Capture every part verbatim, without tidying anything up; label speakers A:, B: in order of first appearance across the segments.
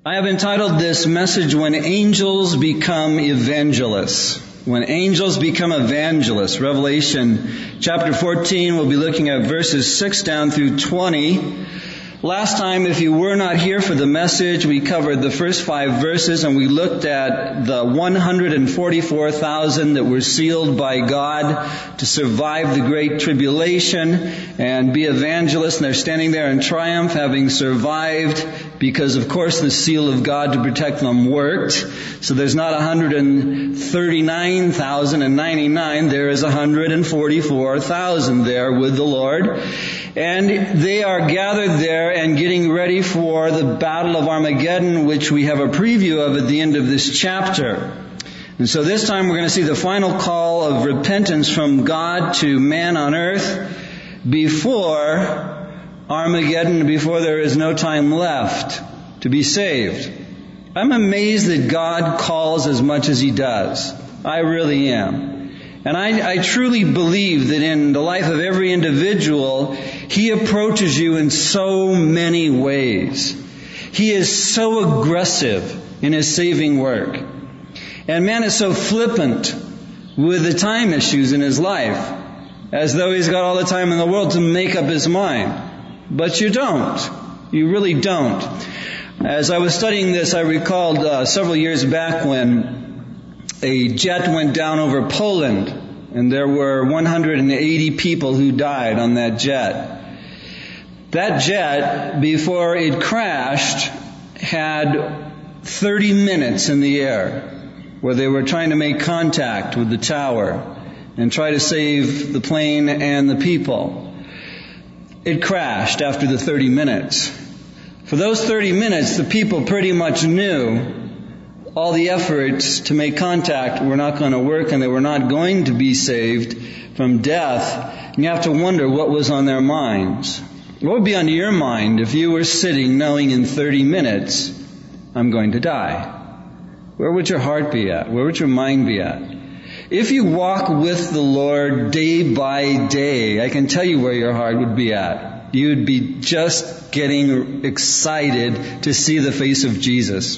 A: I have entitled this message, When Angels Become Evangelists. When Angels Become Evangelists. Revelation chapter fourteen, we'll be looking at verses six down through twenty. Last time, if you were not here for the message, we covered the first five verses and we looked at the one hundred forty-four thousand that were sealed by God to survive the Great Tribulation and be evangelists. And they're standing there in triumph, having survived because, of course, the seal of God to protect them worked. So there's not one hundred thirty-nine thousand ninety-nine. There is one hundred forty-four thousand there with the Lord. And they are gathered there and getting ready for the Battle of Armageddon, which we have a preview of at the end of this chapter. And so this time we're going to see the final call of repentance from God to man on earth before Armageddon, before there is no time left to be saved. I'm amazed that God calls as much as He does. I really am. And I, I truly believe that in the life of every individual, He approaches you in so many ways. He is so aggressive in His saving work. And man is so flippant with the time issues in his life, as though he's got all the time in the world to make up his mind. But you don't. You really don't. As I was studying this, I recalled uh, several years back when a jet went down over Poland, and there were one hundred eighty people who died on that jet. That jet, before it crashed, had thirty minutes in the air where they were trying to make contact with the tower and try to save the plane and the people. It crashed after the thirty minutes. For those thirty minutes, the people pretty much knew all the efforts to make contact were not going to work and they were not going to be saved from death. And you have to wonder what was on their minds. What would be on your mind if you were sitting knowing in thirty minutes, I'm going to die? Where would your heart be at? Where would your mind be at? If you walk with the Lord day by day, I can tell you where your heart would be at. You'd be just getting excited to see the face of Jesus.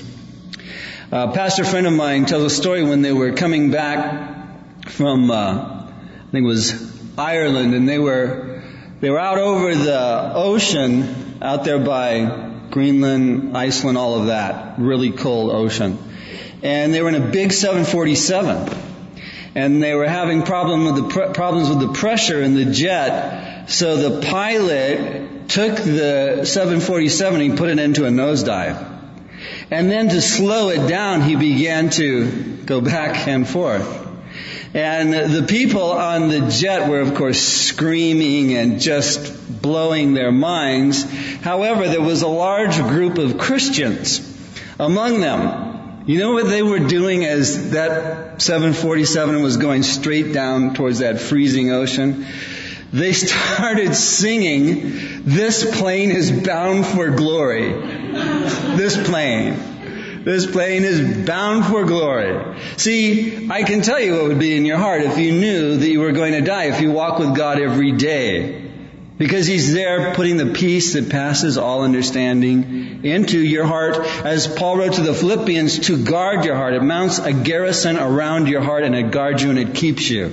A: A pastor friend of mine tells a story when they were coming back from, uh, I think it was Ireland, and they were they were out over the ocean, out there by Greenland, Iceland, all of that, really cold ocean. And they were in a big seven forty-seven, and they were having problem with the pr- problems with the pressure in the jet. So the pilot took the seven forty-seven and put it into a nosedive. And then to slow it down, he began to go back and forth. And the people on the jet were, of course, screaming and just blowing their minds. However, there was a large group of Christians among them. You know what they were doing as that seven forty-seven was going straight down towards that freezing ocean? They started singing, "This plane is bound for glory." This plane. This plane is bound for glory. See, I can tell you what would be in your heart if you knew that you were going to die, if you walk with God every day. Because He's there putting the peace that passes all understanding into your heart. As Paul wrote to the Philippians, to guard your heart. It mounts a garrison around your heart and it guards you and it keeps you.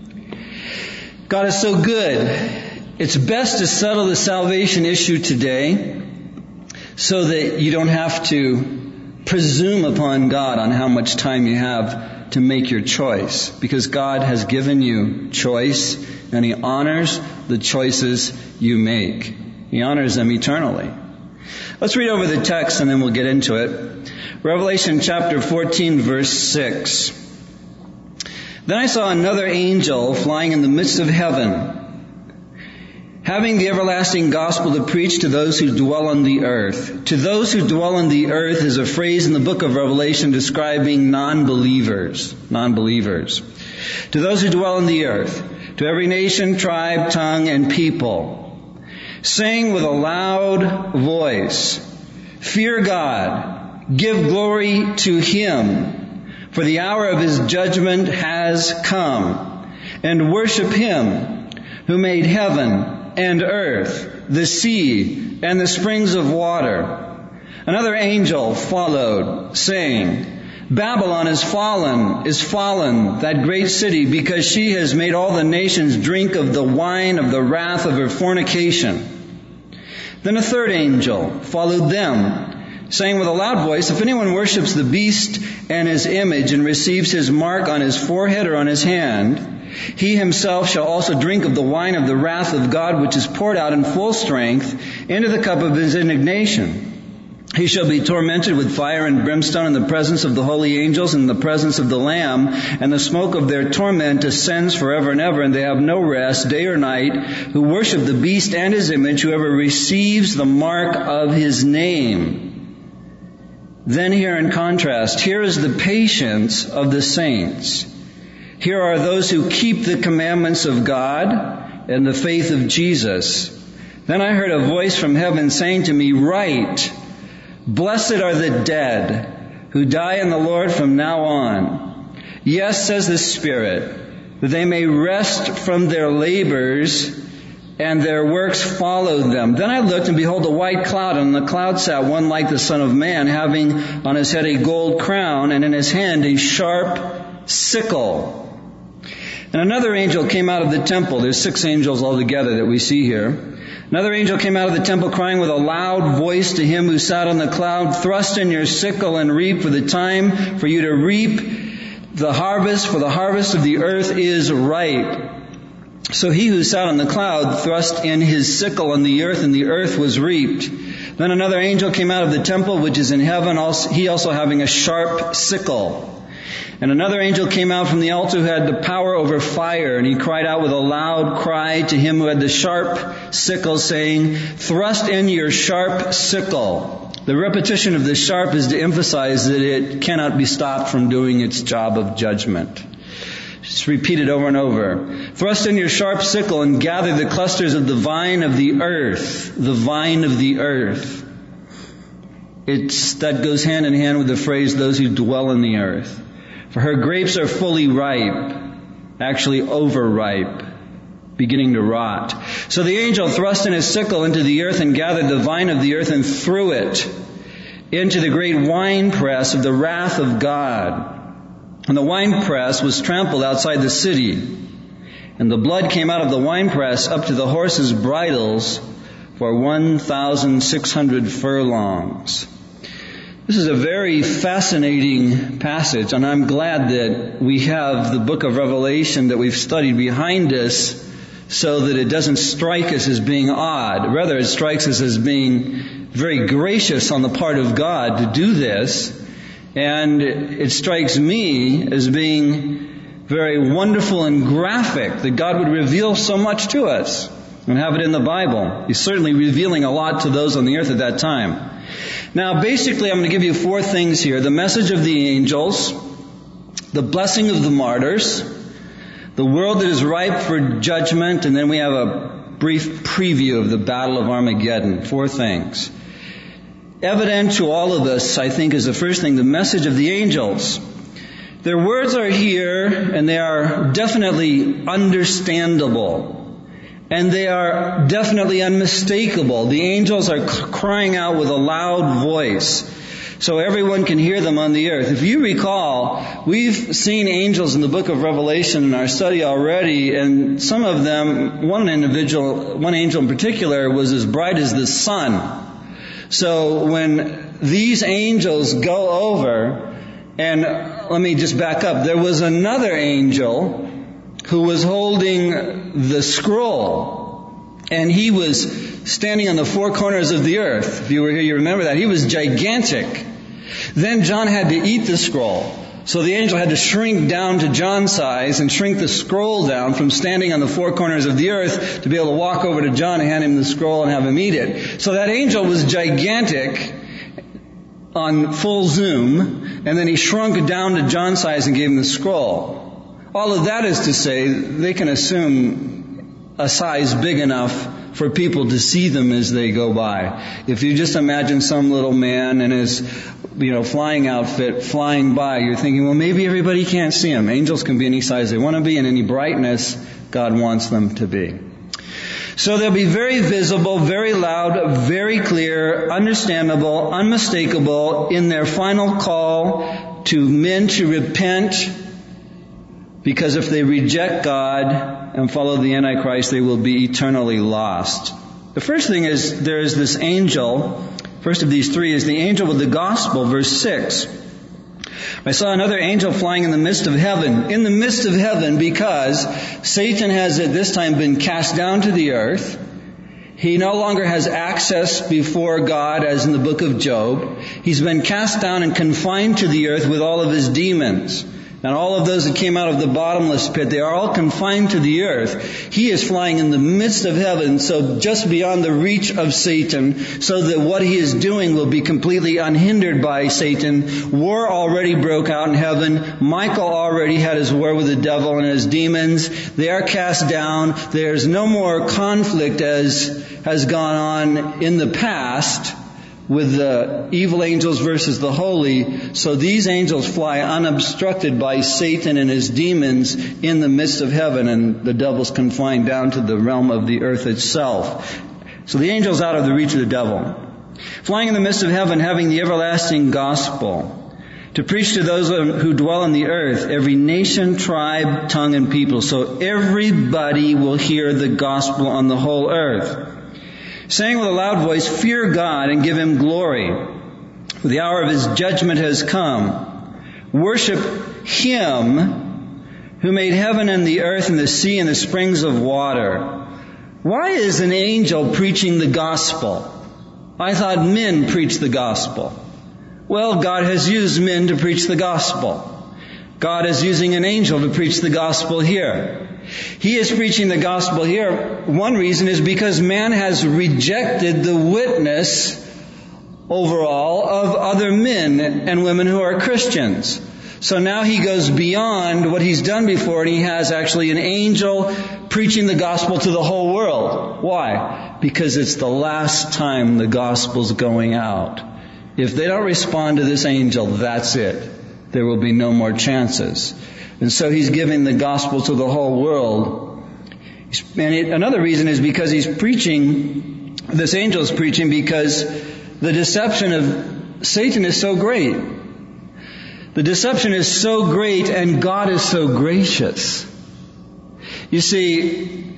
A: God is so good. It's best to settle the salvation issue today so that you don't have to presume upon God on how much time you have to make your choice. Because God has given you choice and He honors the choices you make. He honors them eternally. Let's read over the text and then we'll get into it. Revelation chapter fourteen, verse six. Then I saw another angel flying in the midst of heaven, having the everlasting gospel to preach to those who dwell on the earth. To those who dwell on the earth is a phrase in the book of Revelation describing non-believers. Non-believers. To those who dwell on the earth, to every nation, tribe, tongue, and people, saying with a loud voice, fear God, give glory to Him, for the hour of His judgment has come, and worship Him who made heaven and earth, the sea, and the springs of water. Another angel followed, saying, Babylon is fallen, is fallen, that great city, because she has made all the nations drink of the wine of the wrath of her fornication. Then a third angel followed them, saying with a loud voice, if anyone worships the beast and his image and receives his mark on his forehead or on his hand, he himself shall also drink of the wine of the wrath of God, which is poured out in full strength into the cup of his indignation. He shall be tormented with fire and brimstone in the presence of the holy angels and in the presence of the Lamb, and the smoke of their torment ascends forever and ever, and they have no rest, day or night, who worship the beast and his image, whoever receives the mark of his name. Then here in contrast, here is the patience of the saints. Here are those who keep the commandments of God and the faith of Jesus. Then I heard a voice from heaven saying to me, Write, Blessed are the dead who die in the Lord from now on. Yes, says the Spirit, that they may rest from their labors and their works follow them. Then I looked, and behold, a white cloud, and on the cloud sat one like the Son of Man, having on his head a gold crown, and in his hand a sharp sickle. And another angel came out of the temple. There's six angels altogether that we see here. Another angel came out of the temple crying with a loud voice to him who sat on the cloud, Thrust in your sickle and reap, for the time for you to reap the harvest, for the harvest of the earth is ripe. So he who sat on the cloud thrust in his sickle on the earth, and the earth was reaped. Then another angel came out of the temple which is in heaven, he also having a sharp sickle. And another angel came out from the altar who had the power over fire, and he cried out with a loud cry to him who had the sharp sickle, saying, Thrust in your sharp sickle. The repetition of the sharp is to emphasize that it cannot be stopped from doing its job of judgment. It's repeated over and over. Thrust in your sharp sickle and gather the clusters of the vine of the earth. The vine of the earth. It's, that goes hand in hand with the phrase, those who dwell in the earth. For her grapes are fully ripe, actually overripe, beginning to rot. So the angel thrust in his sickle into the earth and gathered the vine of the earth and threw it into the great winepress of the wrath of God. And the winepress was trampled outside the city, and the blood came out of the winepress up to the horses' bridles for one thousand six hundred furlongs. This is a very fascinating passage, and I'm glad that we have the book of Revelation that we've studied behind us so that it doesn't strike us as being odd. Rather, it strikes us as being very gracious on the part of God to do this, and it strikes me as being very wonderful and graphic that God would reveal so much to us and have it in the Bible. He's certainly revealing a lot to those on the earth at that time. Now, basically, I'm going to give you four things here. The message of the angels, the blessing of the martyrs, the world that is ripe for judgment, and then we have a brief preview of the Battle of Armageddon. Four things. Evident to all of us, I think, is the first thing, the message of the angels. Their words are here, and they are definitely understandable. And they are definitely unmistakable. The angels are crying out with a loud voice, so everyone can hear them on the earth. If you recall, we've seen angels in the book of Revelation in our study already, and some of them, one individual, one angel in particular, was as bright as the sun. So when these angels go over, and let me just back up, there was another angel who was holding the scroll, and he was standing on the four corners of the earth. If you were here, you remember that. He was gigantic. Then John had to eat the scroll. So the angel had to shrink down to John's size and shrink the scroll down from standing on the four corners of the earth to be able to walk over to John and hand him the scroll and have him eat it. So that angel was gigantic on full zoom, and then he shrunk down to John's size and gave him the scroll. All of that is to say, they can assume a size big enough for people to see them as they go by. If you just imagine some little man in his, you know, flying outfit flying by, you're thinking, well, maybe everybody can't see him. Angels can be any size they want to be and any brightness God wants them to be. So they'll be very visible, very loud, very clear, understandable, unmistakable in their final call to men to repent, because if they reject God and follow the Antichrist, they will be eternally lost. The first thing is there is this angel. First of these three is the angel with the gospel, verse six. I saw another angel flying in the midst of heaven. In the midst of heaven, because Satan has at this time been cast down to the earth. He no longer has access before God, as in the book of Job. He's been cast down and confined to the earth with all of his demons. And all of those that came out of the bottomless pit, they are all confined to the earth. He is flying in the midst of heaven, so just beyond the reach of Satan, so that what he is doing will be completely unhindered by Satan. War already broke out in heaven. Michael already had his war with the devil and his demons. They are cast down. There's no more conflict as has gone on in the past with the evil angels versus the holy. So these angels fly unobstructed by Satan and his demons in the midst of heaven, and the devil's confined down to the realm of the earth itself. So the angel's out of the reach of the devil. Flying in the midst of heaven, having the everlasting gospel, to preach to those who dwell on the earth, every nation, tribe, tongue, and people. So everybody will hear the gospel on the whole earth. Saying with a loud voice, fear God and give Him glory, for the hour of His judgment has come. Worship Him who made heaven and the earth and the sea and the springs of water. Why is an angel preaching the gospel? I thought men preach the gospel. Well, God has used men to preach the gospel. God is using an angel to preach the gospel here. He is preaching the gospel here. One reason is because man has rejected the witness overall of other men and women who are Christians. So now he goes beyond what he's done before, and he has actually an angel preaching the gospel to the whole world. Why? Because it's the last time the gospel's going out. If they don't respond to this angel, that's it. There will be no more chances. And so he's giving the gospel to the whole world. And it, another reason is because he's preaching, this angel is preaching because the deception of Satan is so great. The deception is so great, and God is so gracious. You see,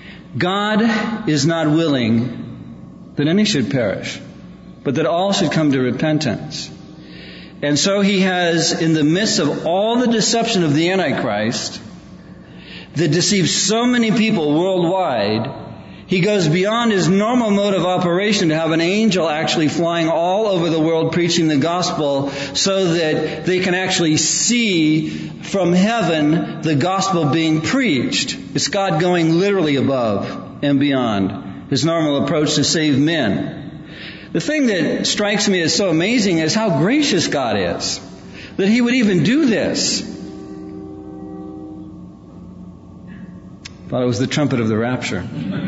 A: God is not willing that any should perish, but that all should come to repentance. And so He has, in the midst of all the deception of the Antichrist that deceives so many people worldwide, He goes beyond His normal mode of operation to have an angel actually flying all over the world preaching the gospel, so that they can actually see from heaven the gospel being preached. It's God going literally above and beyond His normal approach to save men. The thing that strikes me as so amazing is how gracious God is, that He would even do this. Thought it was the trumpet of the rapture.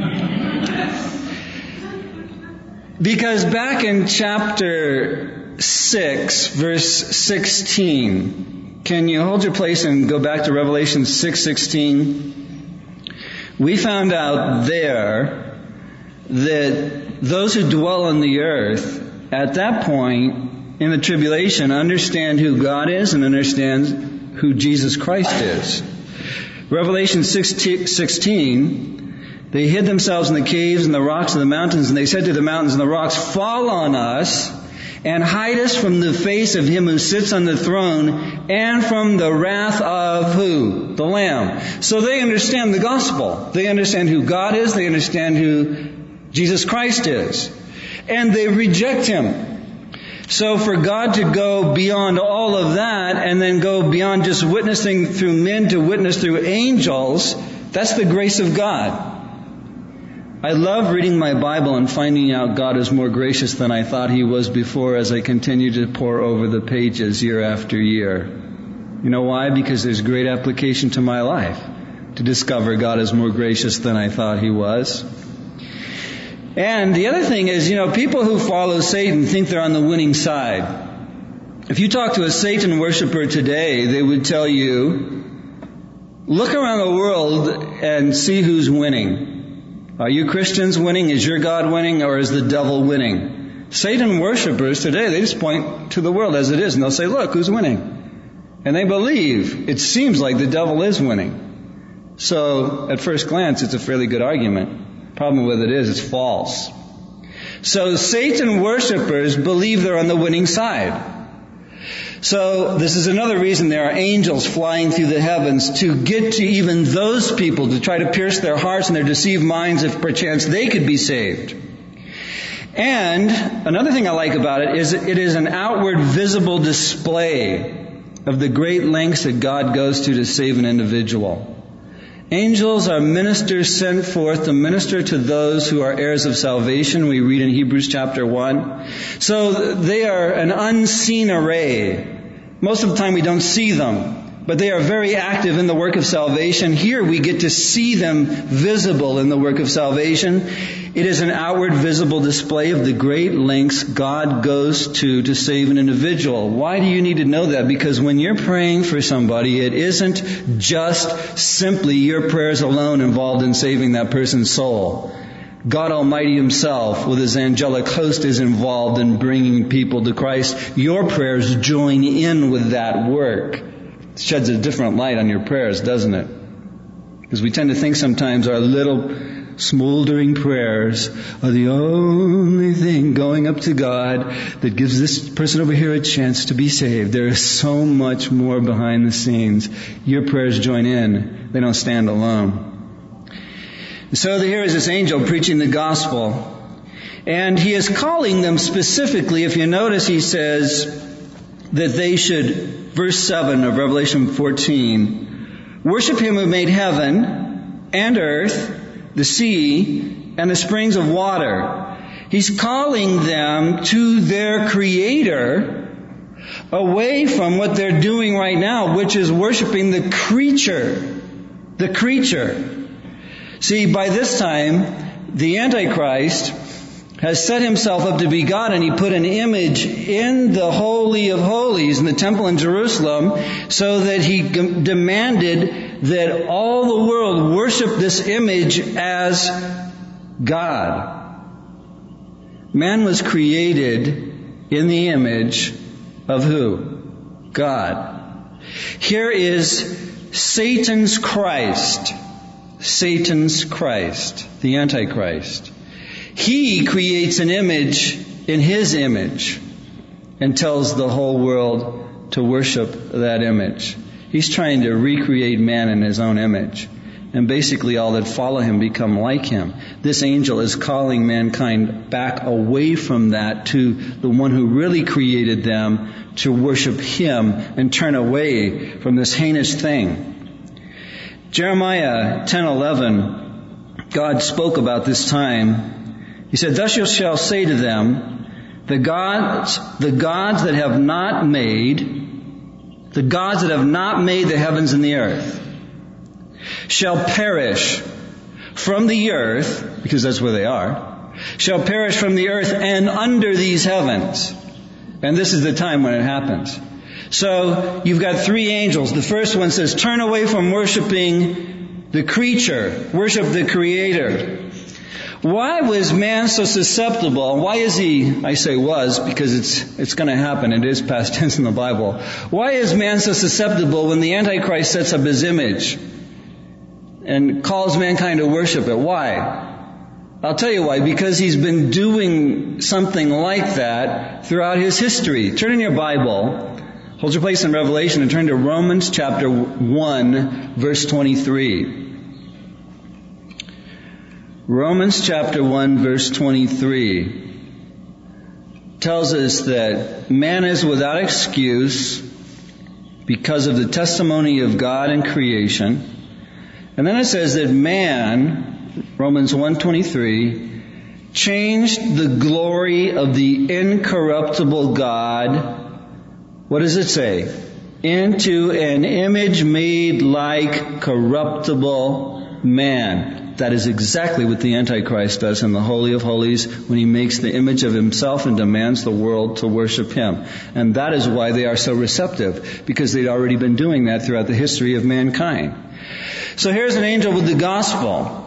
A: Because back in chapter six, verse sixteen, can you hold your place and go back to Revelation six sixteen? We found out there that those who dwell on the earth at that point in the tribulation understand who God is and understand who Jesus Christ is. Revelation six sixteen, they hid themselves in the caves and the rocks of the mountains, and they said to the mountains and the rocks, fall on us and hide us from the face of Him who sits on the throne and from the wrath of who? The Lamb. So they understand the gospel. They understand who God is. They understand who Jesus Christ is. And they reject Him. So for God to go beyond all of that and then go beyond just witnessing through men to witness through angels, that's the grace of God. I love reading my Bible and finding out God is more gracious than I thought He was before as I continue to pore over the pages year after year. You know why? Because there's great application to my life to discover God is more gracious than I thought He was. And the other thing is, you know, people who follow Satan think they're on the winning side. If you talk to a Satan worshiper today, they would tell you, look around the world and see who's winning. Are you Christians winning? Is your God winning? Or is the devil winning? Satan worshipers today, they just point to the world as it is, and they'll say, look, who's winning? And they believe it seems like the devil is winning. So, at first glance, it's a fairly good argument. Problem with it is, it's false. So, Satan worshipers believe they're on the winning side. So, this is another reason there are angels flying through the heavens to get to even those people, to try to pierce their hearts and their deceived minds if perchance they could be saved. And another thing I like about it is it is an outward visible display of the great lengths that God goes to to save an individual. Angels are ministers sent forth to minister to those who are heirs of salvation. We read in Hebrews chapter one. So they are an unseen array. Most of the time we don't see them, but they are very active in the work of salvation. Here we get to see them visible in the work of salvation. It is an outward visible display of the great lengths God goes to to save an individual. Why do you need to know that? Because when you're praying for somebody, it isn't just simply your prayers alone involved in saving that person's soul. God Almighty Himself, with His angelic host, is involved in bringing people to Christ. Your prayers join in with that work. It sheds a different light on your prayers, doesn't it? Because we tend to think sometimes our little smoldering prayers are the only thing going up to God that gives this person over here a chance to be saved. There is so much more behind the scenes. Your prayers join in. They don't stand alone. So here is this angel preaching the gospel. And he is calling them specifically. If you notice, he says that they should, verse seven of Revelation fourteen, worship Him who made heaven and earth, the sea, and the springs of water. He's calling them to their Creator away from what they're doing right now, which is worshiping the creature. The creature. See, by this time, the Antichrist has set himself up to be God, and he put an image in the Holy of Holies in the temple in Jerusalem so that he g- demanded that all the world worship this image as God. Man was created in the image of who? God. Here is Satan's Christ. Satan's Christ, the Antichrist. He creates an image in his image and tells the whole world to worship that image. He's trying to recreate man in his own image. And basically all that follow him become like him. This angel is calling mankind back away from that to the one who really created them, to worship Him and turn away from this heinous thing. Jeremiah ten eleven, God spoke about this time. He said, thus you shall say to them, the gods, the gods that have not made, the gods that have not made the heavens and the earth, shall perish from the earth, because that's where they are, shall perish from the earth and under these heavens. And this is the time when it happens. So, you've got three angels. The first one says, turn away from worshiping the creature. Worship the Creator. Why was man so susceptible? Why is he, I say was, because it's it's going to happen. It is past tense in the Bible. Why is man so susceptible when the Antichrist sets up his image and calls mankind to worship it? Why? I'll tell you why. Because he's been doing something like that throughout his history. Turn in your Bible. Hold your place in Revelation and turn to Romans chapter one, verse twenty-three. Romans chapter one, verse twenty-three tells us that man is without excuse because of the testimony of God in creation. And then it says that man, Romans one twenty-three, changed the glory of the incorruptible God. What does it say? Into an image made like corruptible man. That is exactly what the Antichrist does in the Holy of Holies when he makes the image of himself and demands the world to worship him. And that is why they are so receptive, because they'd already been doing that throughout the history of mankind. So here's an angel with the gospel.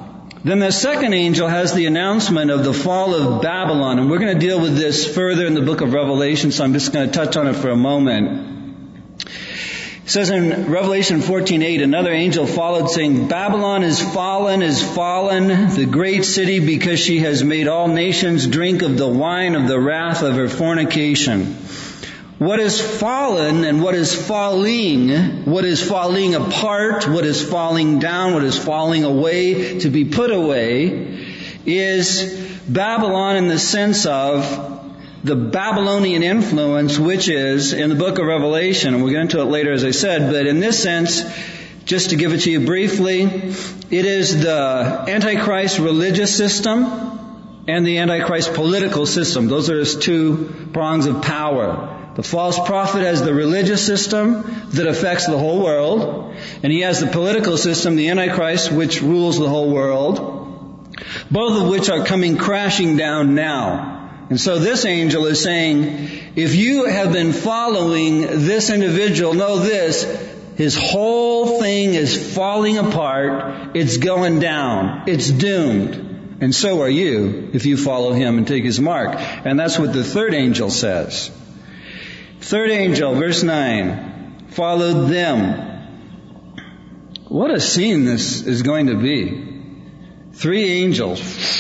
A: Then the second angel has the announcement of the fall of Babylon, and we're going to deal with this further in the book of Revelation, so I'm just going to touch on it for a moment. It says in Revelation fourteen eight, another angel followed, saying, Babylon is fallen, is fallen, the great city, because she has made all nations drink of the wine of the wrath of her fornication. What is fallen and what is falling, what is falling apart, what is falling down, what is falling away, to be put away, is Babylon in the sense of the Babylonian influence, which is in the book of Revelation, and we'll get into it later as I said, but in this sense, just to give it to you briefly, it is the Antichrist religious system and the Antichrist political system. Those are his two prongs of power. The false prophet has the religious system that affects the whole world, and he has the political system, the Antichrist, which rules the whole world, both of which are coming crashing down now. And so this angel is saying, if you have been following this individual, know this, his whole thing is falling apart, it's going down, it's doomed. And so are you, if you follow him and take his mark. And that's what the third angel says. Third angel, verse nine, followed them. What a scene this is going to be. Three angels,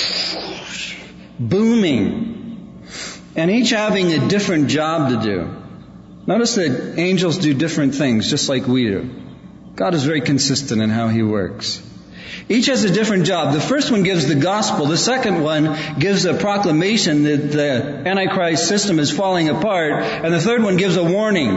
A: booming, and each having a different job to do. Notice that angels do different things, just like we do. God is very consistent in how He works. Each has a different job. The first one gives the gospel. The second one gives a proclamation that the Antichrist system is falling apart. And the third one gives a warning.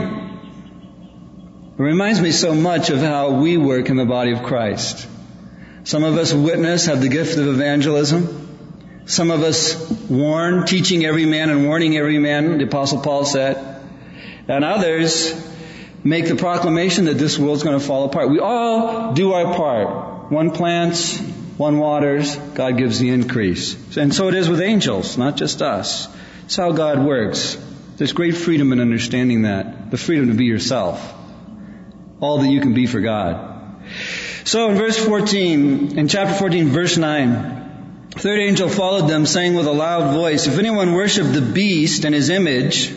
A: It reminds me so much of how we work in the body of Christ. Some of us witness, have the gift of evangelism. Some of us warn, teaching every man and warning every man, the Apostle Paul said. And others make the proclamation that this world's going to fall apart. We all do our part. One plants, one waters, God gives the increase. And so it is with angels, not just us. It's how God works. There's great freedom in understanding that. The freedom to be yourself. All that you can be for God. So in verse fourteen, in chapter fourteen, verse nine, third angel followed them, saying with a loud voice, if anyone worship the beast and his image,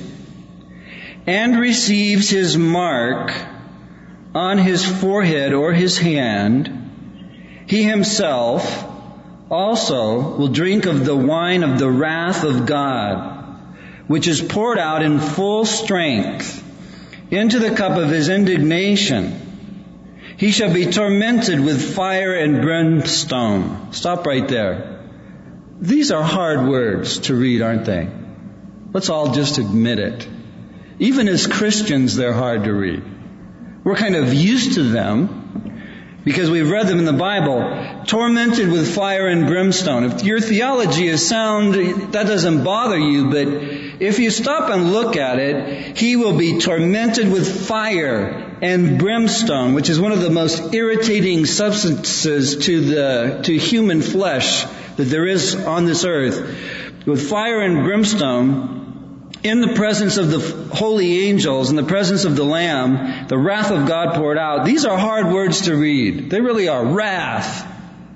A: and receives his mark on his forehead or his hand, he himself also will drink of the wine of the wrath of God, which is poured out in full strength into the cup of his indignation. He shall be tormented with fire and brimstone. Stop right there. These are hard words to read, aren't they? Let's all just admit it. Even as Christians, they're hard to read. We're kind of used to them because we've read them in the Bible. Tormented with fire and brimstone. If your theology is sound, that doesn't bother you, but if you stop and look at it, he will be tormented with fire and brimstone, which is one of the most irritating substances to the to human flesh that there is on this earth. With fire and brimstone, in the presence of the holy angels, in the presence of the Lamb, the wrath of God poured out. These are hard words to read. They really are. Wrath.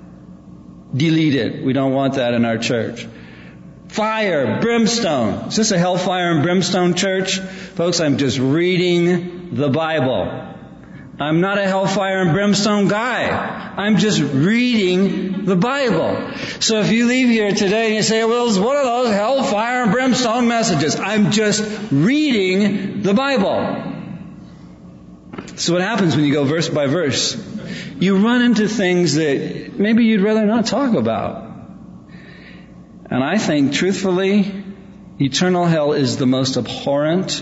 A: Delete it. We don't want that in our church. Fire, brimstone. Is this a hellfire and brimstone church? Folks, I'm just reading the Bible. I'm not a hellfire and brimstone guy. I'm just reading the Bible. So if you leave here today and you say, well, it's one of those hellfire and brimstone messages. I'm just reading the Bible. So what happens when you go verse by verse? You run into things that maybe you'd rather not talk about. And I think, truthfully, eternal hell is the most abhorrent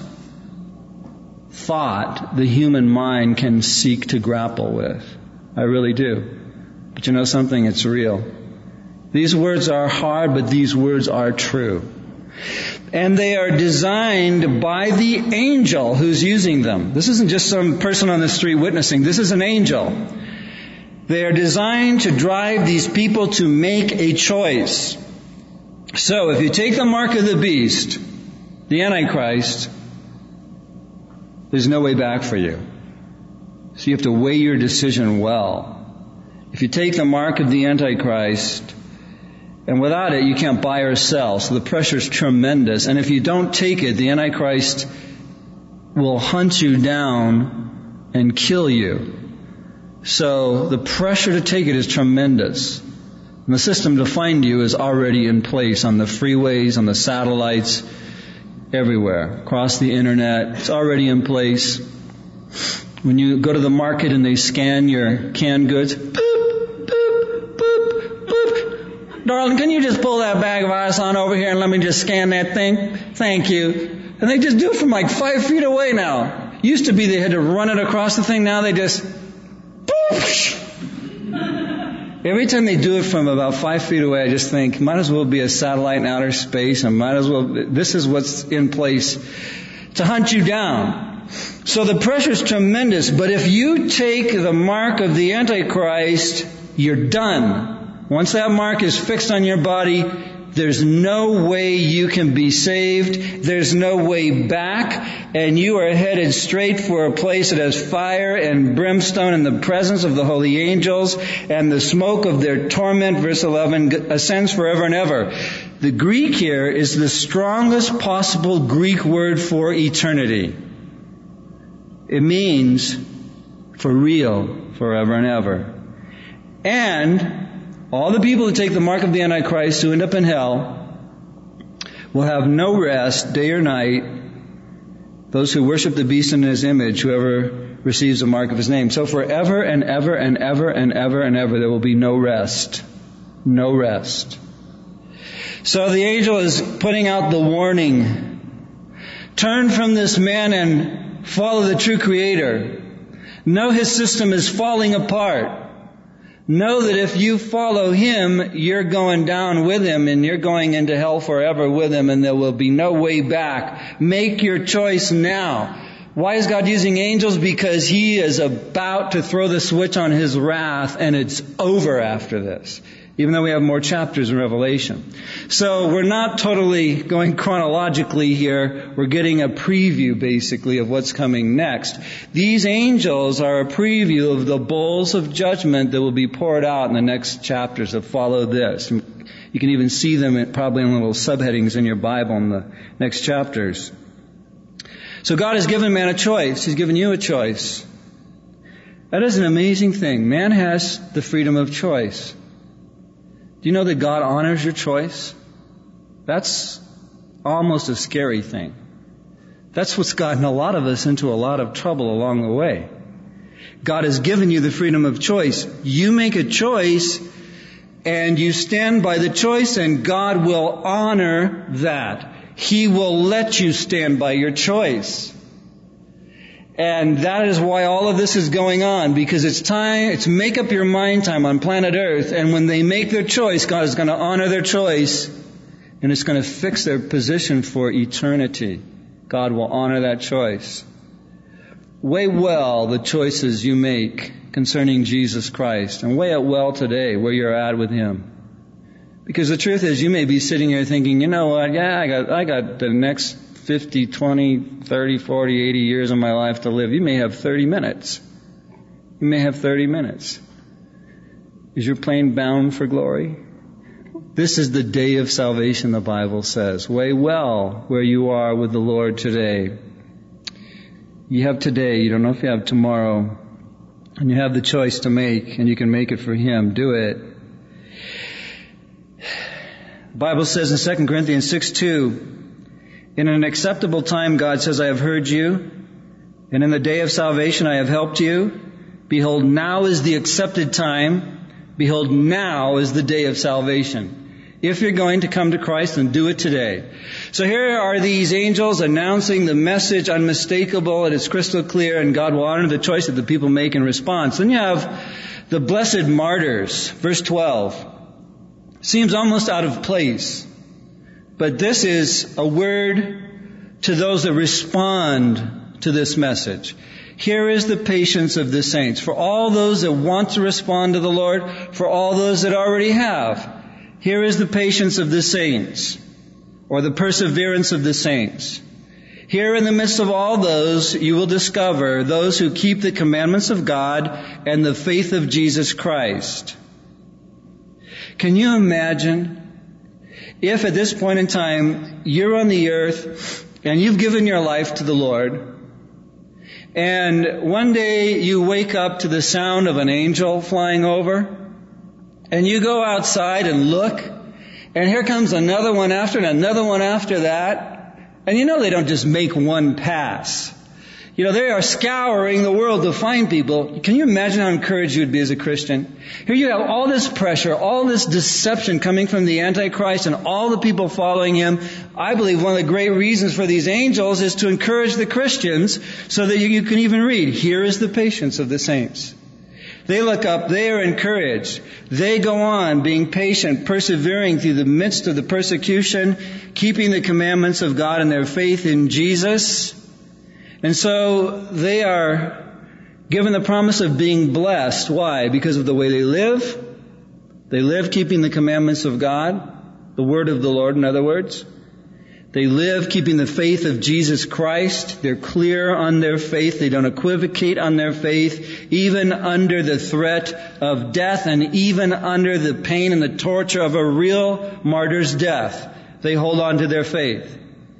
A: thought the human mind can seek to grapple with. I really do. But you know something? It's real. These words are hard, but these words are true. And they are designed by the angel who's using them. This isn't just some person on the street witnessing. This is an angel. They are designed to drive these people to make a choice. So if you take the mark of the beast, the Antichrist, there's no way back for you. So you have to weigh your decision well. If you take the mark of the Antichrist, and without it you can't buy or sell, so the pressure is tremendous. And if you don't take it, the Antichrist will hunt you down and kill you. So the pressure to take it is tremendous. And the system to find you is already in place on the freeways, on the satellites, everywhere, across the internet. It's already in place. When you go to the market and they scan your canned goods, boop, boop, boop, boop. Darling, can you just pull that bag of ice on over here and let me just scan that thing? Thank you. And they just do it from like five feet away now. Used to be they had to run it across the thing. Now they just, boop. Every time they do it from about five feet away, I just think, might as well be a satellite in outer space, and might as well, this is what's in place to hunt you down. So the pressure is tremendous, but if you take the mark of the Antichrist, you're done. Once that mark is fixed on your body, there's no way you can be saved. There's no way back. And you are headed straight for a place that has fire and brimstone in the presence of the holy angels, and the smoke of their torment, verse eleven, ascends forever and ever. The Greek here is the strongest possible Greek word for eternity. It means for real, forever and ever. And all the people who take the mark of the Antichrist who end up in hell will have no rest day or night. Those who worship the beast in his image, whoever receives the mark of his name. So forever and ever and ever and ever and ever there will be no rest. No rest. So the angel is putting out the warning. Turn from this man and follow the true Creator. Know his system is falling apart. Know that if you follow him, you're going down with him and you're going into hell forever with him, and there will be no way back. Make your choice now. Why is God using angels? Because he is about to throw the switch on his wrath, and it's over after this. Even though we have more chapters in Revelation. So we're not totally going chronologically here. We're getting a preview, basically, of what's coming next. These angels are a preview of the bowls of judgment that will be poured out in the next chapters that follow this. You can even see them in, probably in little subheadings in your Bible in the next chapters. So God has given man a choice. He's given you a choice. That is an amazing thing. Man has the freedom of choice. Do you know that God honors your choice? That's almost a scary thing. That's what's gotten a lot of us into a lot of trouble along the way. God has given you the freedom of choice. You make a choice and you stand by the choice, and God will honor that. He will let you stand by your choice. And that is why all of this is going on, because it's time, it's make up your mind time on planet Earth, and when they make their choice, God is going to honor their choice, and it's going to fix their position for eternity. God will honor that choice. Weigh well the choices you make concerning Jesus Christ, and weigh it well today where you're at with Him. Because the truth is, you may be sitting here thinking, you know what, yeah, I got, I got the next fifty, twenty, thirty, forty, eighty years of my life to live. You may have thirty minutes. You may have thirty minutes. Is your plane bound for glory? This is the day of salvation, the Bible says. Weigh well where you are with the Lord today. You have today. You don't know if you have tomorrow. And you have the choice to make, and you can make it for Him. Do it. The Bible says in Second Corinthians six two, in an acceptable time, God says, I have heard you, and in the day of salvation I have helped you. Behold, now is the accepted time. Behold, now is the day of salvation. If you're going to come to Christ, then do it today. So here are these angels announcing the message, unmistakable, and it's crystal clear, and God will honor the choice that the people make in response. Then you have the blessed martyrs, verse twelve. Seems almost out of place. But this is a word to those that respond to this message. Here is the patience of the saints. For all those that want to respond to the Lord, for all those that already have, here is the patience of the saints, or the perseverance of the saints. Here in the midst of all those, you will discover those who keep the commandments of God and the faith of Jesus Christ. Can you imagine if at this point in time you're on the earth and you've given your life to the Lord, and one day you wake up to the sound of an angel flying over, and you go outside and look, and here comes another one after and another one after that, and you know they don't just make one pass. You know, they are scouring the world to find people. Can you imagine how encouraged you would be as a Christian? Here you have all this pressure, all this deception coming from the Antichrist and all the people following him. I believe one of the great reasons for these angels is to encourage the Christians so that you, you can even read, here is the patience of the saints. They look up, they are encouraged. They go on being patient, persevering through the midst of the persecution, keeping the commandments of God and their faith in Jesus. And so they are given the promise of being blessed. Why? Because of the way they live. They live keeping the commandments of God, the word of the Lord, in other words. They live keeping the faith of Jesus Christ. They're clear on their faith. They don't equivocate on their faith, even under the threat of death and even under the pain and the torture of a real martyr's death. They hold on to their faith.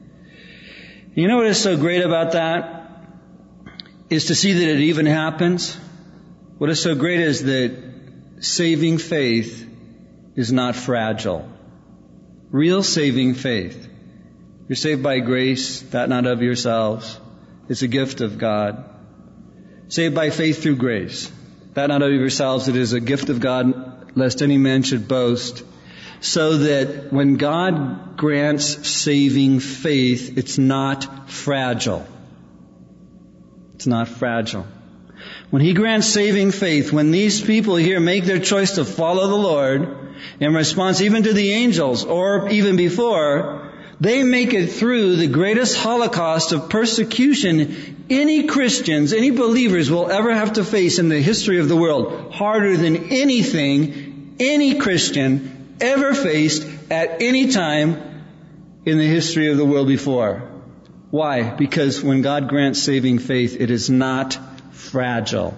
A: You know what is so great about that? Is to see that it even happens. What is so great is that saving faith is not fragile. Real saving faith. You're saved by grace, that not of yourselves. It's a gift of God. Saved by faith through grace, that not of yourselves. It is a gift of God, lest any man should boast. So that when God grants saving faith, it's not fragile. It's not fragile. When He grants saving faith, when these people here make their choice to follow the Lord, in response even to the angels, or even before, they make it through the greatest holocaust of persecution any Christians, any believers will ever have to face in the history of the world. Harder than anything any Christian ever faced at any time in the history of the world before. Why? Because when God grants saving faith, it is not fragile.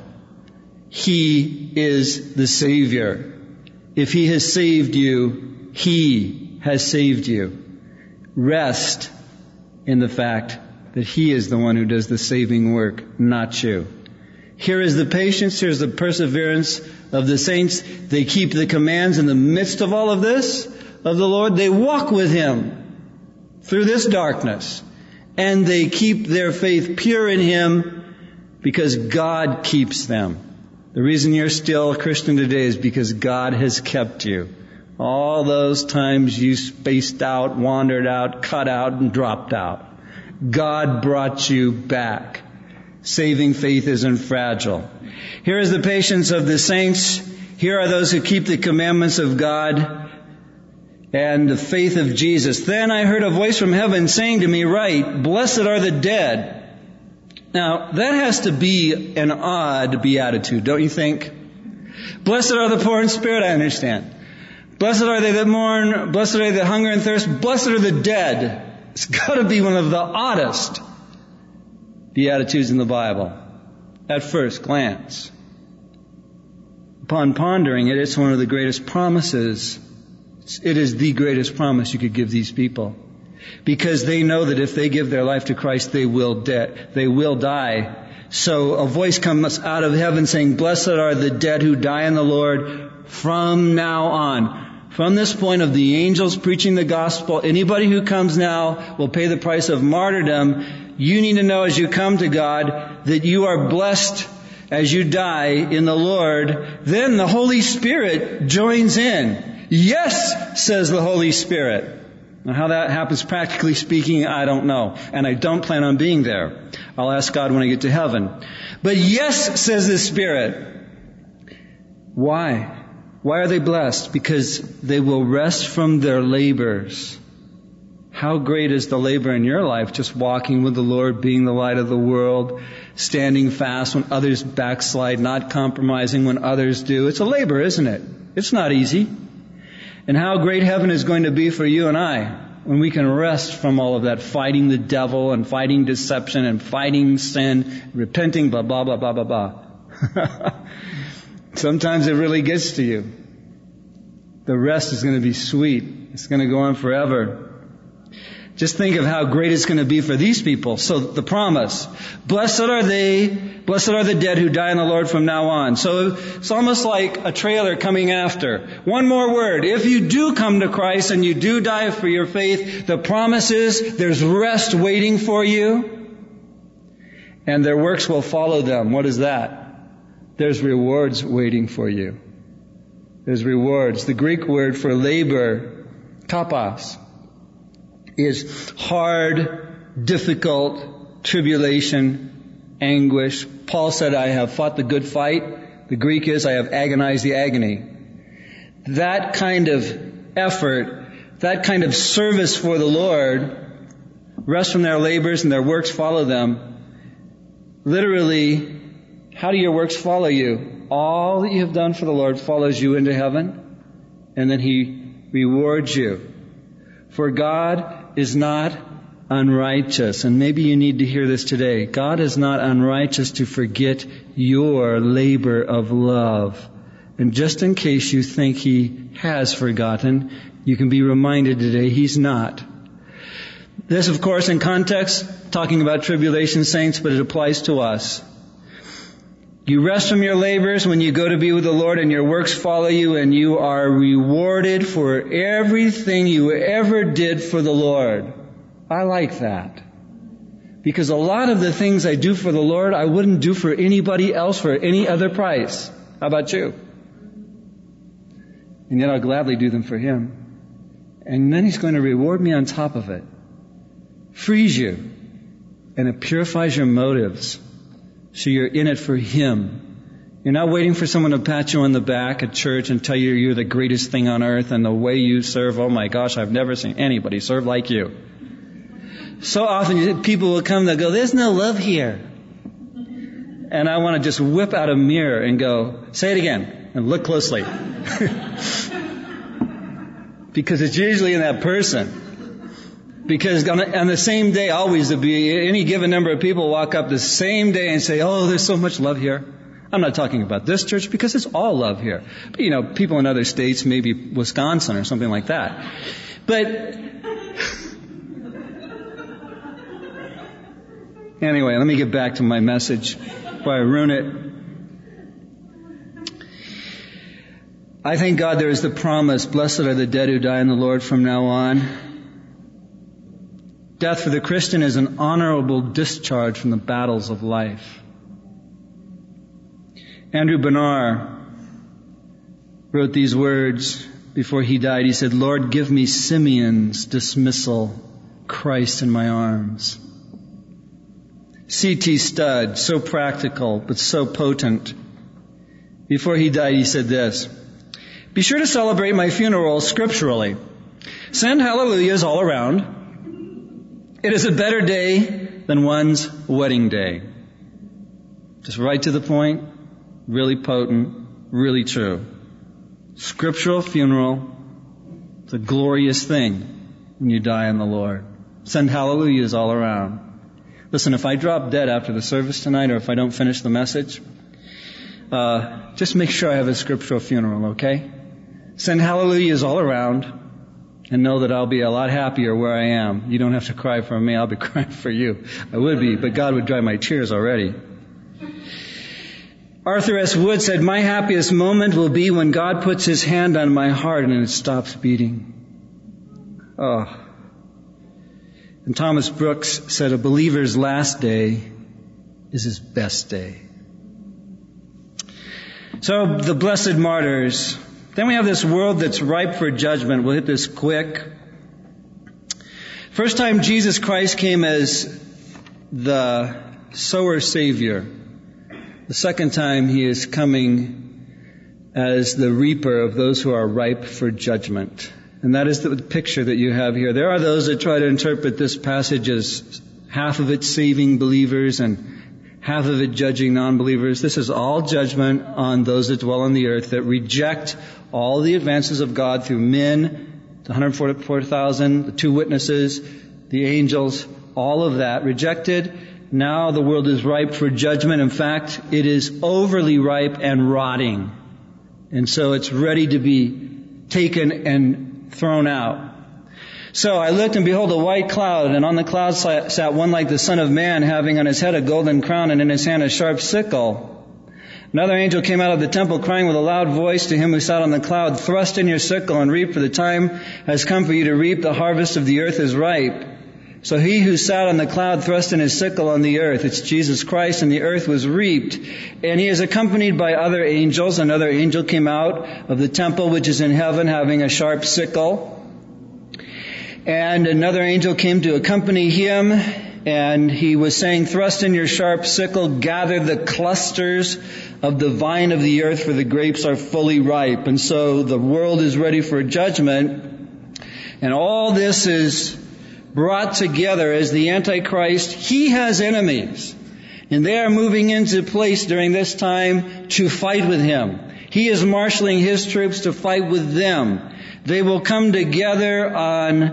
A: He is the Savior. If He has saved you, He has saved you. Rest in the fact that He is the one who does the saving work, not you. Here is the patience, here's the perseverance of the saints. They keep the commands in the midst of all of this, of the Lord. They walk with Him through this darkness. And they keep their faith pure in Him because God keeps them. The reason you're still a Christian today is because God has kept you. All those times you spaced out, wandered out, cut out, and dropped out. God brought you back. Saving faith isn't fragile. Here is the patience of the saints. Here are those who keep the commandments of God and the faith of Jesus. Then I heard a voice from heaven saying to me, "Write, blessed are the dead." Now, that has to be an odd beatitude, don't you think? Blessed are the poor in spirit, I understand. Blessed are they that mourn. Blessed are they that hunger and thirst. Blessed are the dead. It's got to be one of the oddest beatitudes in the Bible at first glance. Upon pondering it, it's one of the greatest promises. It is the greatest promise you could give these people. Because they know that if they give their life to Christ, they will de- they will die. So a voice comes out of heaven saying, "Blessed are the dead who die in the Lord from now on." From this point of the angels preaching the gospel, anybody who comes now will pay the price of martyrdom. You need to know as you come to God that you are blessed as you die in the Lord. Then the Holy Spirit joins in. Yes, says the Holy Spirit. Now, how that happens practically speaking, I don't know. And I don't plan on being there. I'll ask God when I get to heaven. But yes, says the Spirit. Why? Why are they blessed? Because they will rest from their labors. How great is the labor in your life, just walking with the Lord, being the light of the world, standing fast when others backslide, not compromising when others do. It's a labor, isn't it? It's not easy. And how great heaven is going to be for you and I. when we can rest from all of that fighting the devil and fighting deception and fighting sin, repenting, blah, blah, blah, blah, blah, blah. Sometimes it really gets to you. The rest is going to be sweet. It's going to go on forever. Just think of how great it's going to be for these people. So the promise, blessed are they, blessed are the dead who die in the Lord from now on. So it's almost like a trailer coming after. One more word. If you do come to Christ and you do die for your faith, the promise is there's rest waiting for you and their works will follow them. What is that? There's rewards waiting for you. There's rewards. The Greek word for labor, tapas, is hard, difficult, tribulation, anguish. Paul said, I have fought the good fight. The Greek is, I have agonized the agony. That kind of effort, that kind of service for the Lord, rest from their labors and their works follow them. Literally, how do your works follow you? All that you have done for the Lord follows you into heaven, and then He rewards you. For God is not unrighteous. And maybe you need to hear this today. God is not unrighteous to forget your labor of love. And just in case you think He has forgotten, you can be reminded today He's not. This, of course, in context, talking about tribulation saints, but it applies to us. You rest from your labors when you go to be with the Lord and your works follow you and you are rewarded for everything you ever did for the Lord. I like that. Because a lot of the things I do for the Lord, I wouldn't do for anybody else for any other price. How about you? And yet I'll gladly do them for Him. And then He's going to reward me on top of it. Frees you. And it purifies your motives. So you're in it for Him. You're not waiting for someone to pat you on the back at church and tell you you're the greatest thing on earth and the way you serve, oh my gosh, I've never seen anybody serve like you. So often people will come, they'll go, there's no love here. And I want to just whip out a mirror and go, say it again and look closely. Because it's usually in that person. Because on the, on the same day, always there'll be any given number of people walk up the same day and say, oh, there's so much love here. I'm not talking about this church because it's all love here. But, you know, people in other states, maybe Wisconsin or something like that. But anyway, let me get back to my message before I ruin it. I thank God there is the promise, blessed are the dead who die in the Lord from now on. Death for the Christian is an honorable discharge from the battles of life. Andrew Bonar wrote these words before he died. He said, Lord, give me Simeon's dismissal, Christ in my arms. C T Studd, so practical but so potent. Before he died, he said this, be sure to celebrate my funeral scripturally. Send hallelujahs all around. It is a better day than one's wedding day. Just right to the point, really potent, really true. Scriptural funeral, it's a glorious thing when you die in the Lord. Send hallelujahs all around. Listen, if I drop dead after the service tonight or if I don't finish the message, uh, just make sure I have a scriptural funeral, okay? Send hallelujahs all around. And know that I'll be a lot happier where I am. You don't have to cry for me, I'll be crying for you. I would be, but God would dry my tears already. Arthur S. Wood said, my happiest moment will be when God puts His hand on my heart and it stops beating. Oh. And Thomas Brooks said, a believer's last day is his best day. So the blessed martyrs. Then we have this world that's ripe for judgment. We'll hit this quick. First time Jesus Christ came as the sower savior. The second time He is coming as the reaper of those who are ripe for judgment. And that is the picture that you have here. There are those that try to interpret this passage as half of it saving believers and half of it judging non-believers. This is all judgment on those that dwell on the earth that reject all the advances of God through men the one hundred forty-four thousand, the two witnesses, the angels, all of that rejected. Now the world is ripe for judgment. In fact, it is overly ripe and rotting. And so it's ready to be taken and thrown out. So I looked, and behold, a white cloud, and on the cloud sat one like the Son of Man, having on his head a golden crown, and in his hand a sharp sickle. Another angel came out of the temple, crying with a loud voice to him who sat on the cloud, "Thrust in your sickle and reap, for the time has come for you to reap. The harvest of the earth is ripe." So he who sat on the cloud thrust in his sickle on the earth. It's Jesus Christ, and the earth was reaped. And he is accompanied by other angels. Another angel came out of the temple which is in heaven, having a sharp sickle. And another angel came to accompany him, and he was saying, "Thrust in your sharp sickle, gather the clusters of the vine of the earth, for the grapes are fully ripe." And so the world is ready for judgment. And all this is brought together as the Antichrist. He has enemies, and they are moving into place during this time to fight with him. He is marshaling his troops to fight with them. They will come together on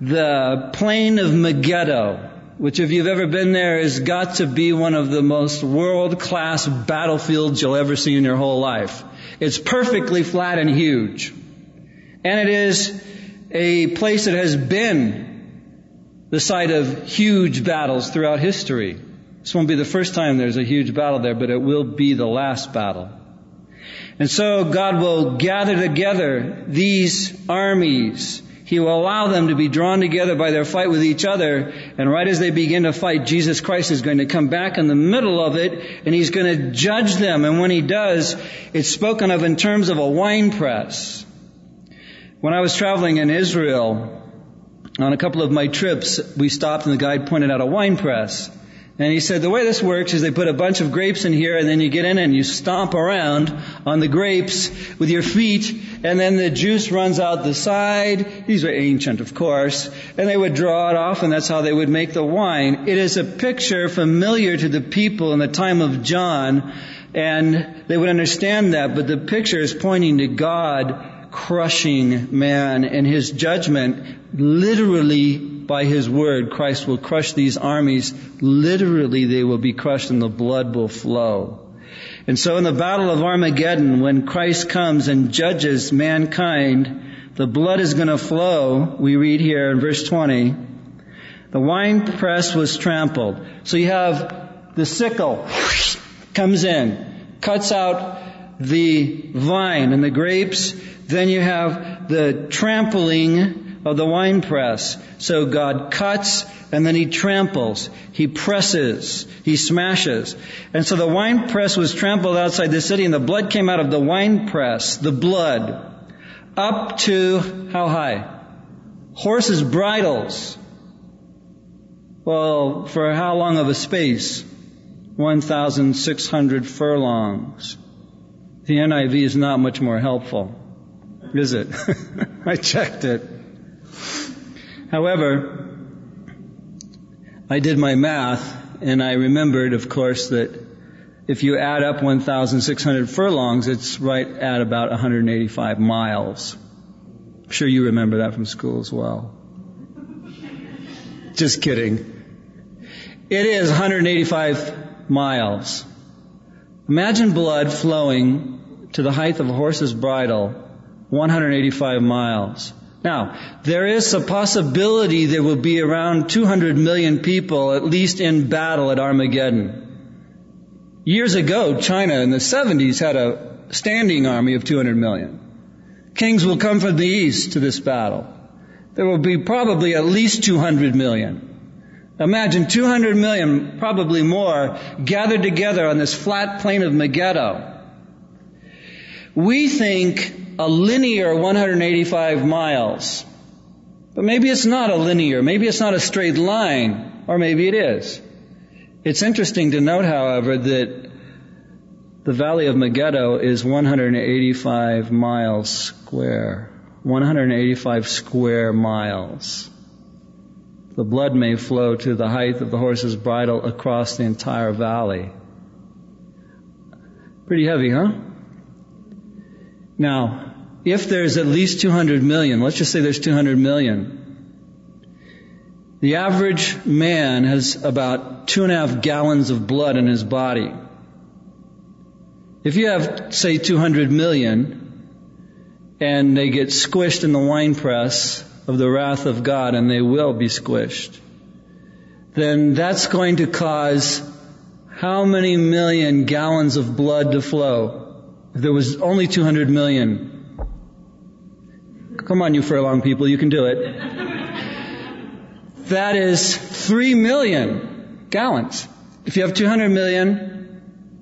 A: the plain of Megiddo, which, if you've ever been there, has got to be one of the most world-class battlefields you'll ever see in your whole life. It's perfectly flat and huge. And it is a place that has been the site of huge battles throughout history. This won't be the first time there's a huge battle there, but it will be the last battle. And so God will gather together these armies. He will allow them to be drawn together by their fight with each other. And right as they begin to fight, Jesus Christ is going to come back in the middle of it, and He's going to judge them. And when He does, it's spoken of in terms of a winepress. When I was traveling in Israel, on a couple of my trips, we stopped and the guide pointed out a winepress. And he said, the way this works is they put a bunch of grapes in here, and then you get in and you stomp around on the grapes with your feet, and then the juice runs out the side. These are ancient, of course. And they would draw it off, and that's how they would make the wine. It is a picture familiar to the people in the time of John, and they would understand that, but the picture is pointing to God crushing man and His judgment. Literally, by His word, Christ will crush these armies. Literally, they will be crushed and the blood will flow. And so in the battle of Armageddon, when Christ comes and judges mankind, the blood is going to flow. We read here in verse twenty, the winepress was trampled. So you have the sickle comes in, cuts out the vine and the grapes. Then you have the trampling of the winepress. So God cuts and then He tramples. He presses. He smashes. And so the winepress was trampled outside the city, and the blood came out of the winepress, the blood, up to how high? Horses' bridles. Well, for how long of a space? one thousand six hundred furlongs. The N I V is not much more helpful, is it? I checked it. However, I did my math, and I remembered, of course, that if you add up one thousand six hundred furlongs, it's right at about one hundred eighty-five miles. I'm sure you remember that from school as well. Just kidding. It is one hundred eighty-five miles. Imagine blood flowing to the height of a horse's bridle, one hundred eighty-five miles. Now, there is a possibility there will be around two hundred million people, at least in battle at Armageddon. Years ago, China in the seventies had a standing army of two hundred million. Kings will come from the east to this battle. There will be probably at least two hundred million. Imagine two hundred million, probably more, gathered together on this flat plain of Megiddo. We think a linear one hundred eighty-five miles. But maybe it's not a linear. Maybe it's not a straight line. Or maybe it is. It's interesting to note, however, that the Valley of Megiddo is one hundred eighty-five miles square. one hundred eighty-five square miles. The blood may flow to the height of the horse's bridle across the entire valley. Pretty heavy, huh? Now, if there's at least two hundred million, let's just say there's two hundred million, the average man has about two and a half gallons of blood in his body. If you have, say, two hundred million, and they get squished in the winepress of the wrath of God, and they will be squished, then that's going to cause how many million gallons of blood to flow? If there was only two hundred million. Come on, you furlong people, you can do it. That is three million gallons. If you have two hundred million,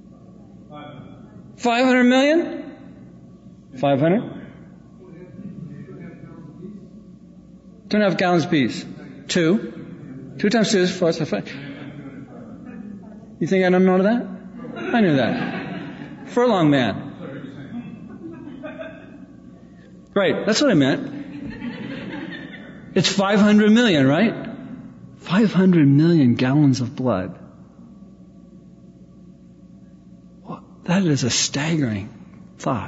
A: five hundred million? five hundred? Two and a half gallons apiece. Two. Two times two is four, so five. You think I don't know that? I knew that. Furlong man. Right, that's what I meant. It's five hundred million, right? five hundred million gallons of blood. Well, that is a staggering thought.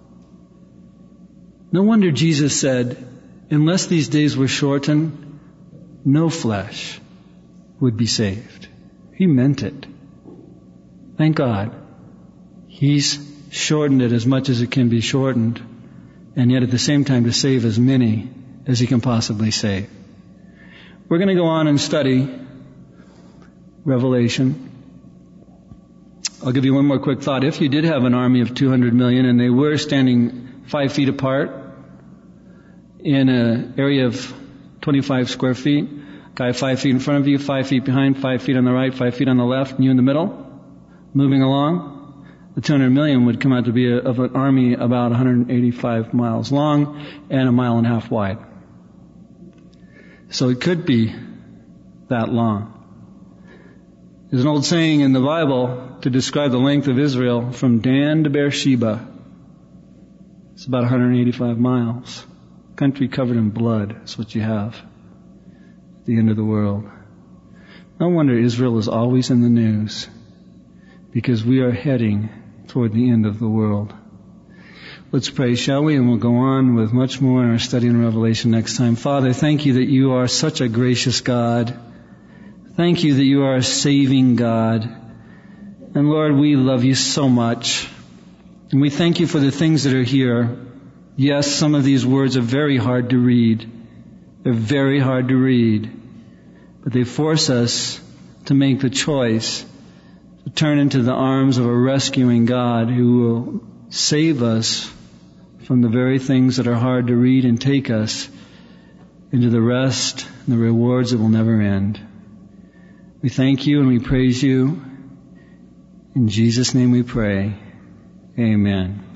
A: No wonder Jesus said, unless these days were shortened, no flesh would be saved. He meant it. Thank God. He's shortened it as much as it can be shortened, and yet at the same time to save as many as He can possibly save. We're going to go on and study Revelation. I'll give you one more quick thought. If you did have an army of two hundred million and they were standing five feet apart in an area of twenty-five square feet, guy five feet in front of you, five feet behind, five feet on the right, five feet on the left, and you in the middle, moving along, the two hundred million would come out to be a, of an army about one hundred eighty-five miles long and a mile and a half wide. So it could be that long. There's an old saying in the Bible to describe the length of Israel from Dan to Beersheba. It's about one hundred eighty-five miles. Country covered in blood is what you have at the end of the world. No wonder Israel is always in the news, because we are heading toward the end of the world. Let's pray, shall we? And we'll go on with much more in our study in Revelation next time. Father, thank you that you are such a gracious God. Thank you that you are a saving God. And Lord, we love you so much. And we thank you for the things that are here. Yes, some of these words are very hard to read. They're very hard to read. But they force us to make the choice to turn into the arms of a rescuing God who will save us from the very things that are hard to read and take us into the rest and the rewards that will never end. We thank you and we praise you. In Jesus' name we pray. Amen.